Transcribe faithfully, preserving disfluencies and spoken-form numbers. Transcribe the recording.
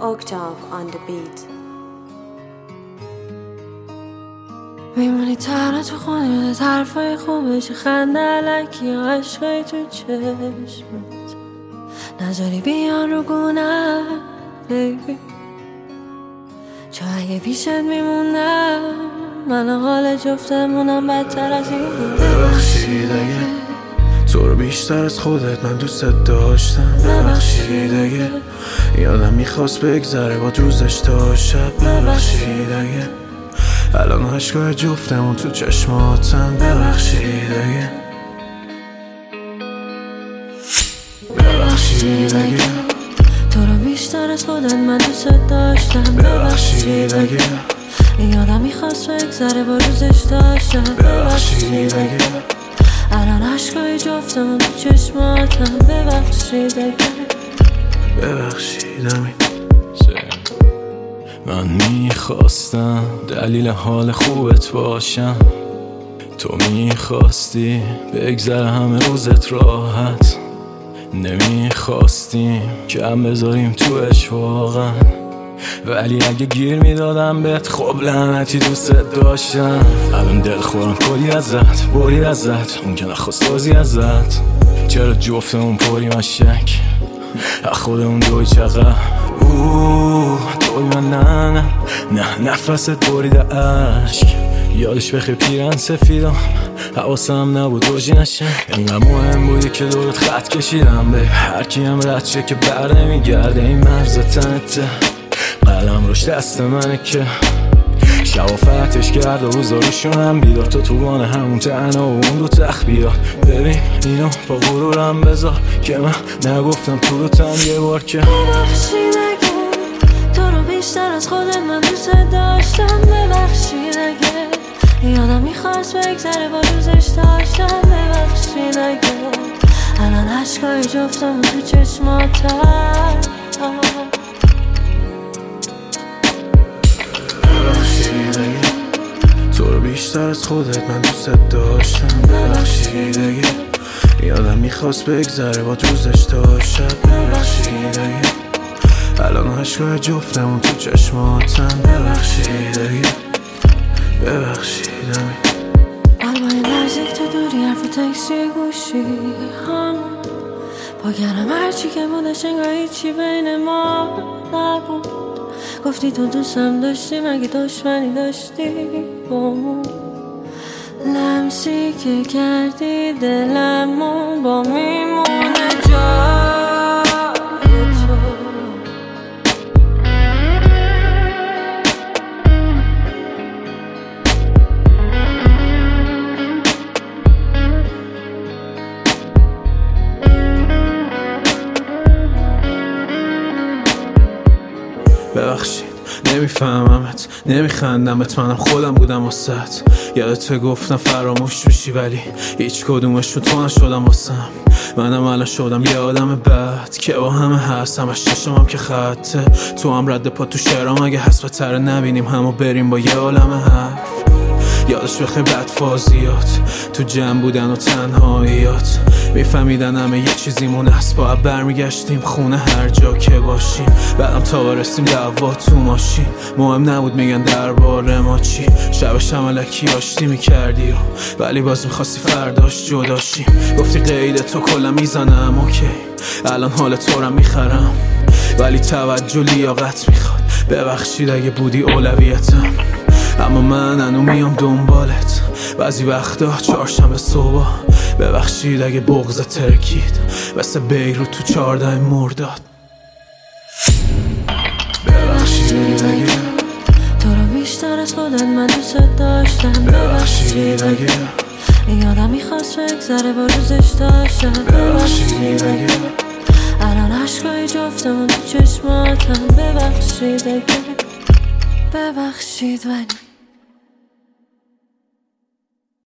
Octave on the beat. میمونی تنها تو خونه، حرفای خوبش، خنده علکی یا عشقای تو چشمت، نذاری بیان رو گونه بیبی، چون اگه پیشت میمونم من حال جفتمونم بدتر از این بود. ببخشید اگه تو رو بیشتر از خودت من دوست داشتم. ببخشید اگه یادم میخواست بگذره با روزش تا شب. ببخشید اگه الان عشقای جفتمون تو چشماتن. ببخشید اگه ببخشید اگه تو رو بیشتر از خودت من دوست داشتم. ببخشید اگه یادم میخواست بگذره با روزش تا شب. ببخشید اگه الان عشقای جفتمون تو چشماتن. ببخشید اگه ببخشید امین. من میخواستم دلیل حال خوبت باشم، تو میخواستی بگذره همه روزت راحت، نمیخواستیم کم بذاریم توش واقعا، ولی اگه گیر میدادم بهت خب لعنتی دوست داشتم. الان دل خورم کلی ازت، بری ازت، اون که نخواست بازی ازت، چرا جفتمون پریم از شک از خودمون دوی چقدر اوه دوی من نه نه نه نفست بریده عشق، یادش بخیر پیرن سفیدم حواسم نبود روژی نشه، انقدر مهم بودی که دورت خط کشیدم به هر کی هم رد شه که بر نمیگرده این مرز تنته، قلم روش دست منه که شوافتش کرد و روزا روشونم بیدار، تو توبانه همون تنها و اون دو تخت بیار. ببین اینو با غرورم بذار که من نگفتم تو رو تن یه بار که ببخشید اگه تو رو بیشتر از خودت من دوست داشتم. ببخشید اگه یادم میخواست بگذره با روزش داشتم. ببخشید اگه الان عشقای جفتمون تو چشماتن. ببخشید اگه تو رو بیشتر از خودت من دوست داشتم. ببخشید اگه یادم میخواست بگذره با روزش تا شب. ببخشید اگه الان عشقای جفتمون تو چشماتن. ببخشید اگه ببخشید امین. قلبای نزدیک تو دوری، حرف تکسی گوشی هم پاگرم هرچی که بودش انگار هیچی بین ما نبود. گفتی تو دوستم داشتی مگه دشمنی داشتی بامون، لمسی که کردی دلمون با میمونه جای تو. ببخشید نمیفهممت، نمیخندمت، منم خودم بودم واسط، یادت گفتم فراموش میشی ولی هیچ کدومش رو تو نشدم واسم. منم الان شدم یه آدم بد که با همه هست، همش چشمم که خطه، تو هم رد پا تو شعرام اگه هست بتره نبینیم همو بریم با یه عالم حرف. یادش بخیر بد فازیات تو جمع بودن و تنهاییات، میفهمیدن همه یه چیزیمون هست، باید برمیگشتیم خونه هر جا که باشیم، بعدم تا برسیم دعوا تو ماشین، مهم نبود میگن درباره ما چی، شبش هم الکی آشتی میکردی و ولی باز میخواستی فرداش جداشیم، گفتی قید تو کلا میزنم اوکی، الان حال تو رو میخرم ولی توجه لیاقت میخواد. ببخشید اگه بودی اولویتم اما من هنو میام دنبالت بعضی وقتا چهارشنبه صبح. ببخشید اگه بغضت ترکید مثل بیروت تو چهارده مرداد. ببخشید اگه تو رو بیشتر از خودت من دوست داشتم. ببخشید اگه یادم میخواست بگذره با روزش داشتم. ببخشید اگه الان عشقای جفتمون تو چشماتن. ببخشید اگه ببخشید ولی